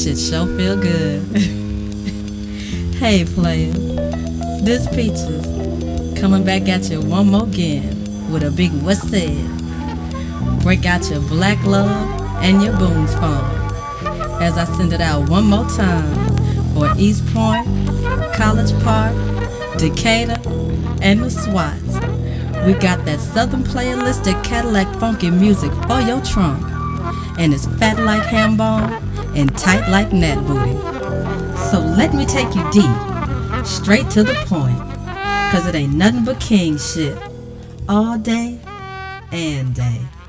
shit sure feel good. Hey players, this Peaches coming back at you one more again with a big what's said. Break out your black love and your Boone's phone as I send it out one more time for East Point, College Park, Decatur, and the Swats. We got that Southern playalistic Cadillac funky music for your trunk, and it's fat like ham bone and tight like nat booty. So let me take you deep, straight to the point, cause it ain't nothing but king shit, all day and day.